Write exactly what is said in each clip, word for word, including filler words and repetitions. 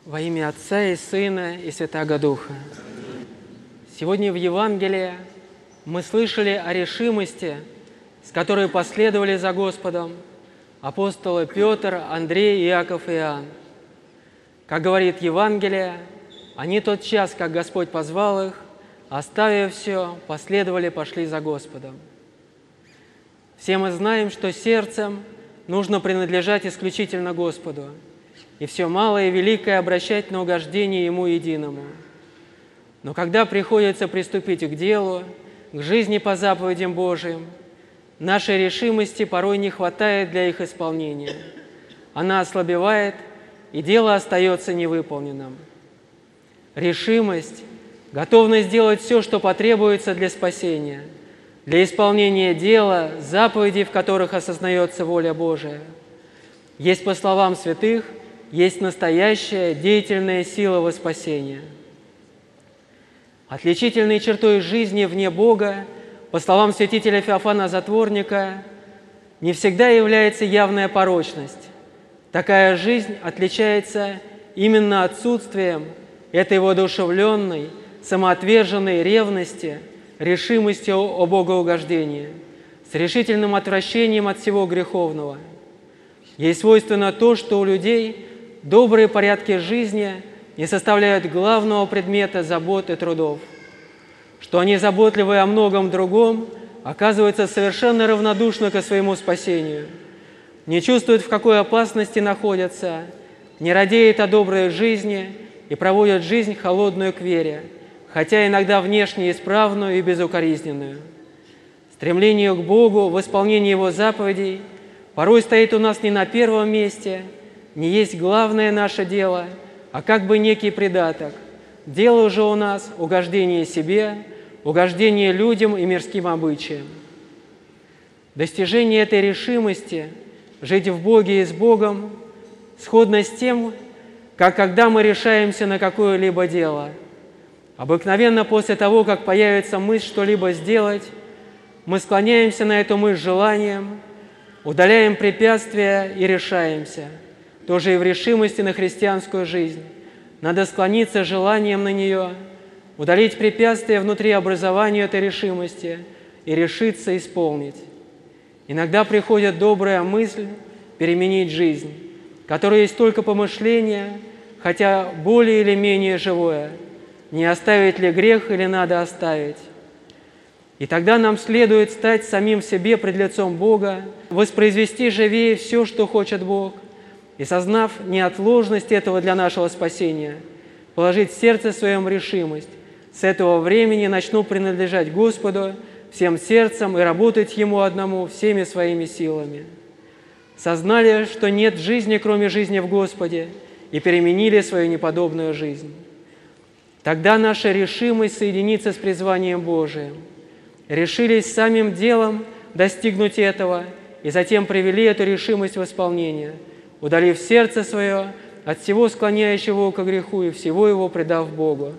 Во имя Отца и Сына и Святаго Духа. Сегодня в Евангелии мы слышали о решимости, с которой последовали за Господом апостолы Петр, Андрей, Иаков и Иоанн. Как говорит Евангелие, они тот час, как Господь позвал их, оставив все, последовали, пошли за Господом. Все мы знаем, что сердцем нужно принадлежать исключительно Господу, и все малое и великое обращать на угождение Ему единому. Но когда приходится приступить к делу, к жизни по заповедям Божиим, нашей решимости порой не хватает для их исполнения. Она ослабевает, и дело остается невыполненным. Решимость, готовность сделать все, что потребуется для спасения, для исполнения дела, заповедей, в которых осознается воля Божия, есть, по словам святых, есть настоящая деятельная сила во спасение. Отличительной чертой жизни вне Бога, по словам святителя Феофана Затворника, не всегда является явная порочность. Такая жизнь отличается именно отсутствием этой воодушевленной, самоотверженной ревности, решимостью о богоугождении, с решительным отвращением от всего греховного. Ей свойственно то, что у людей добрые порядки жизни не составляют главного предмета забот и трудов, что они, заботливые о многом другом, оказываются совершенно равнодушны ко своему спасению, не чувствуют, в какой опасности находятся, не радеют о доброй жизни и проводят жизнь холодную к вере, хотя иногда внешне исправную и безукоризненную. Стремление к Богу в исполнении Его заповедей порой стоит у нас не на первом месте, не есть главное наше дело, а как бы некий придаток. Дело же у нас угождение себе, угождение людям и мирским обычаям. Достижение этой решимости жить в Боге и с Богом сходно с тем, как когда мы решаемся на какое-либо дело. Обыкновенно после того, как появится мысль что-либо сделать, мы склоняемся на эту мысль желанием, удаляем препятствия и решаемся. Тоже и в решимости на христианскую жизнь. Надо склониться желанием на нее, удалить препятствия внутри образования этой решимости и решиться исполнить. Иногда приходит добрая мысль переменить жизнь, которая есть только помышление, хотя более или менее живое. Не оставить ли грех или надо оставить? И тогда нам следует стать самим себе пред лицом Бога, воспроизвести живее все, что хочет Бог, и, сознав неотложность этого для нашего спасения, положить в сердце своем решимость. С этого времени начну принадлежать Господу всем сердцем и работать Ему одному всеми своими силами. Сознали, что нет жизни, кроме жизни в Господе, и переменили свою неподобную жизнь. Тогда наша решимость соединится с призванием Божиим. Решились самим делом достигнуть этого, и затем привели эту решимость в исполнение, удалив сердце свое от всего склоняющего ко греху и всего его предав Богу.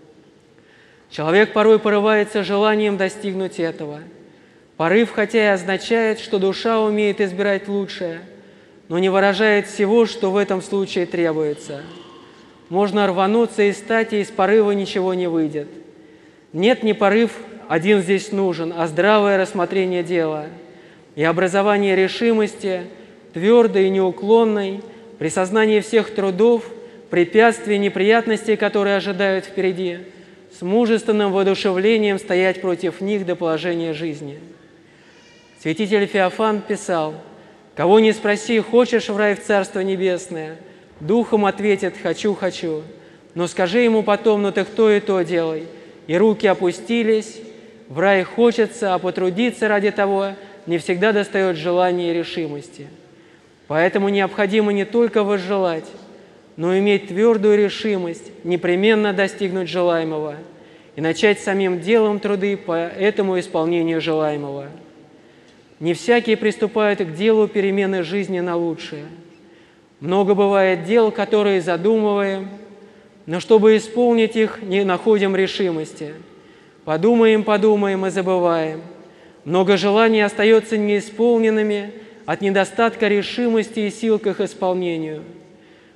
Человек порой порывается желанием достигнуть этого. Порыв, хотя и означает, что душа умеет избирать лучшее, но не выражает всего, что в этом случае требуется. Можно рвануться из стати, из порыва ничего не выйдет. Нет, не порыв один здесь нужен, а здравое рассмотрение дела и образование решимости, твердой и неуклонной, при сознании всех трудов, препятствий, неприятностей, которые ожидают впереди, с мужественным воодушевлением стоять против них до положения жизни. Святитель Феофан писал: «Кого не спроси, хочешь в рай в Царство Небесное, духом ответит: хочу, хочу. Но скажи ему потом: ну ты то и то делай». И руки опустились, в рай хочется, а потрудиться ради того не всегда достает желания и решимости. Поэтому необходимо не только возжелать, но иметь твердую решимость непременно достигнуть желаемого и начать самим делом труды по этому исполнению желаемого. Не всякий приступает к делу перемены жизни на лучшее. Много бывает дел, которые задумываем, но чтобы исполнить их, не находим решимости. Подумаем, подумаем и забываем. Много желаний остается неисполненными от недостатка решимости и сил к их исполнению.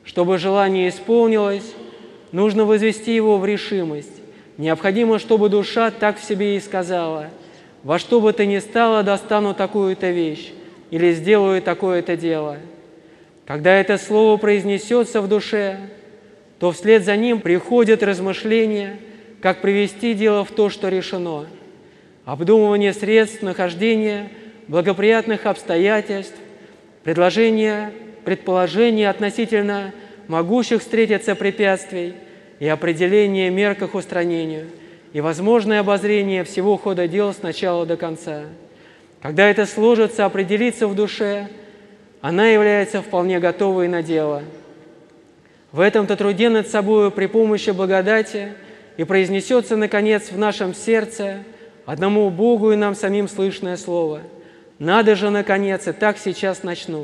Чтобы желание исполнилось, нужно возвести его в решимость. Необходимо, чтобы душа так в себе и сказала: «Во что бы то ни стало, достану такую-то вещь или сделаю такое-то дело». Когда это слово произнесется в душе, то вслед за ним приходят размышления, как привести дело в то, что решено, обдумывание средств нахождения благоприятных обстоятельств, предложения, предположения относительно могущих встретиться препятствий и определение мер к их устранению, и возможное обозрение всего хода дел с начала до конца. Когда это сложится, определится в душе, она является вполне готовой на дело. В этом-то труде над собою при помощи благодати и произнесется, наконец, в нашем сердце одному Богу и нам самим слышное слово: «Надо же, наконец, и так сейчас начну».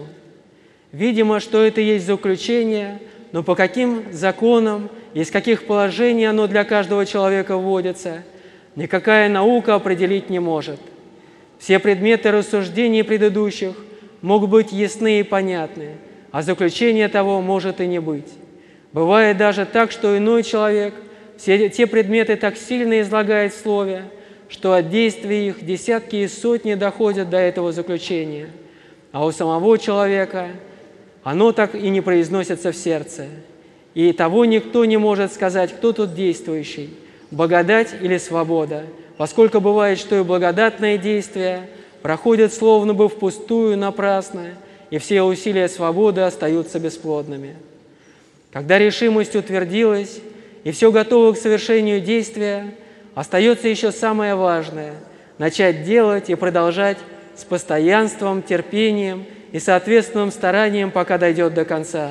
Видимо, что это есть заключение, но по каким законам, из каких положений оно для каждого человека вводится, никакая наука определить не может. Все предметы рассуждений предыдущих могут быть ясны и понятны, а заключение того может и не быть. Бывает даже так, что иной человек все те предметы так сильно излагает в слове, что от действия их десятки и сотни доходят до этого заключения, а у самого человека оно так и не произносится в сердце. И того никто не может сказать, кто тут действующий, благодать или свобода, поскольку бывает, что и благодатное действие проходит словно бы впустую, напрасно, и все усилия свободы остаются бесплодными. Когда решимость утвердилась и все готово к совершению действия, остается еще самое важное – начать делать и продолжать с постоянством, терпением и соответственным старанием, пока дойдет до конца.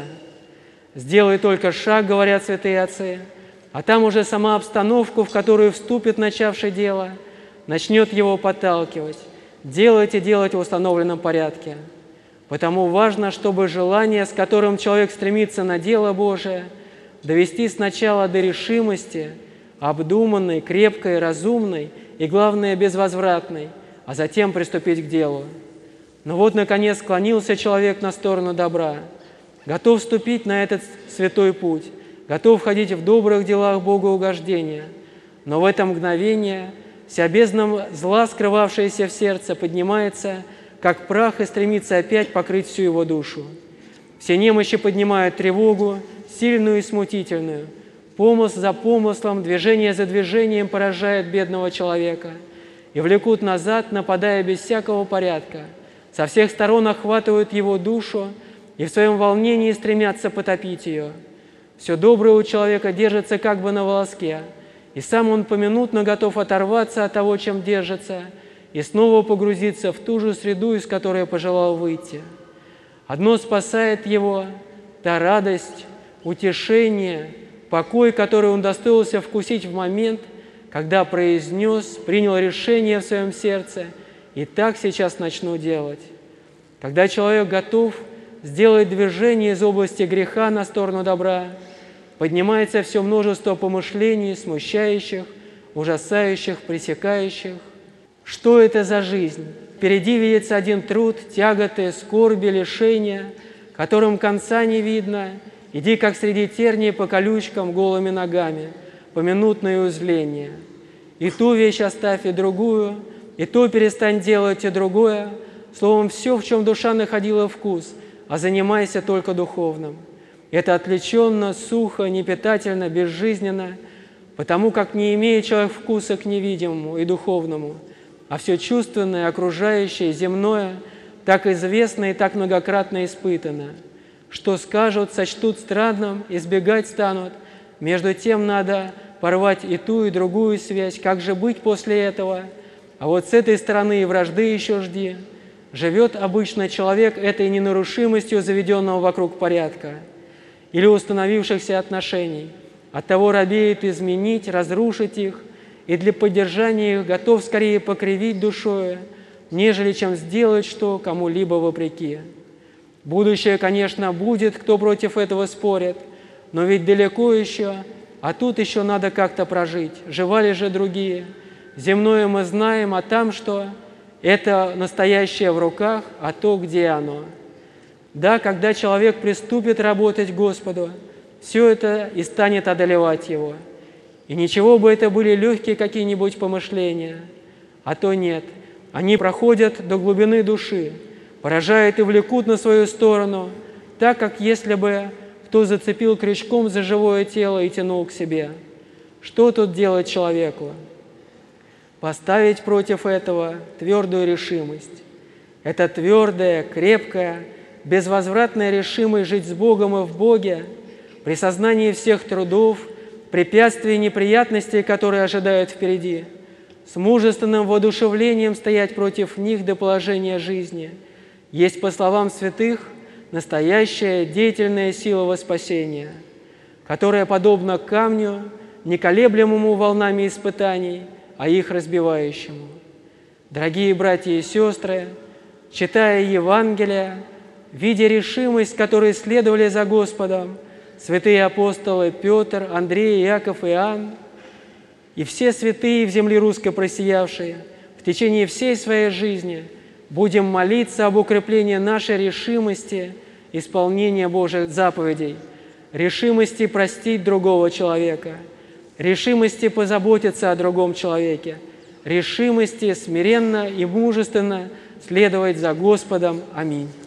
«Сделай только шаг, — говорят святые отцы, — а там уже сама обстановка, в которую вступит начавший дело, начнет его подталкивать, делать и делать в установленном порядке. Потому важно, чтобы желание, с которым человек стремится на дело Божие, довести сначала до решимости, обдуманной, крепкой, разумной и, главное, безвозвратной, а затем приступить к делу. Но вот, наконец, склонился человек на сторону добра, готов вступить на этот святой путь, готов ходить в добрых делах богоугождения. Но в это мгновение вся бездна зла, скрывавшаяся в сердце, поднимается, как прах, и стремится опять покрыть всю его душу. Все немощи поднимают тревогу, сильную и смутительную. Помысл за помыслом, движение за движением поражает бедного человека и влекут назад, нападая без всякого порядка. Со всех сторон охватывают его душу и в своем волнении стремятся потопить ее. Все доброе у человека держится как бы на волоске, и сам он поминутно готов оторваться от того, чем держится, и снова погрузиться в ту же среду, из которой пожелал выйти. Одно спасает его – та радость, утешение, покой, который он удостоился вкусить в момент, когда произнес, принял решение в своем сердце: «И так сейчас начну делать». Когда человек готов сделать движение из области греха на сторону добра, поднимается все множество помышлений, смущающих, ужасающих, пресекающих. Что это за жизнь? Впереди видится один труд, тяготы, скорби, лишения, которым конца не видно. Иди, как среди терней, по колючкам голыми ногами, поминутное узление. И ту вещь оставь, и другую, и то перестань делать, и другое. Словом, все, в чем душа находила вкус, а занимайся только духовным. Это отвлеченно, сухо, непитательно, безжизненно, потому как не имеет человек вкуса к невидимому и духовному, а все чувственное, окружающее, земное, так известно и так многократно испытано. Что скажут, сочтут странным, избегать станут. Между тем надо порвать и ту, и другую связь. Как же быть после этого? А вот с этой стороны и вражды еще жди. Живет обычно человек этой ненарушимостью заведенного вокруг порядка или установившихся отношений. Оттого робеет изменить, разрушить их, и для поддержания их готов скорее покривить душою, нежели чем сделать что кому-либо вопреки. Будущее, конечно, будет, кто против этого спорит, но ведь далеко еще, а тут еще надо как-то прожить. Живали же другие. Земное мы знаем, а там что? Это настоящее в руках, а то где оно? Да, когда человек приступит работать Господу, все это и станет одолевать его. И ничего бы это были легкие какие-нибудь помышления, а то нет. Они проходят до глубины души, поражают и влекут на свою сторону, так как если бы кто зацепил крючком за живое тело и тянул к себе. Что тут делать человеку? Поставить против этого твердую решимость. Это твердая, крепкая, безвозвратная решимость жить с Богом и в Боге, при сознании всех трудов, препятствий и неприятностей, которые ожидают впереди, с мужественным воодушевлением стоять против них до положения жизни, есть, по словам святых, настоящая деятельная сила во спасения, которая подобна камню, не колеблемому волнами испытаний, а их разбивающему. Дорогие братья и сестры, читая Евангелие, видя решимость, которой следовали за Господом святые апостолы Петр, Андрей, Иаков и Иоанн, и все святые в земле русской просиявшие, в течение всей своей жизни будем молиться об укреплении нашей решимости исполнения Божьих заповедей, решимости простить другого человека, решимости позаботиться о другом человеке, решимости смиренно и мужественно следовать за Господом. Аминь.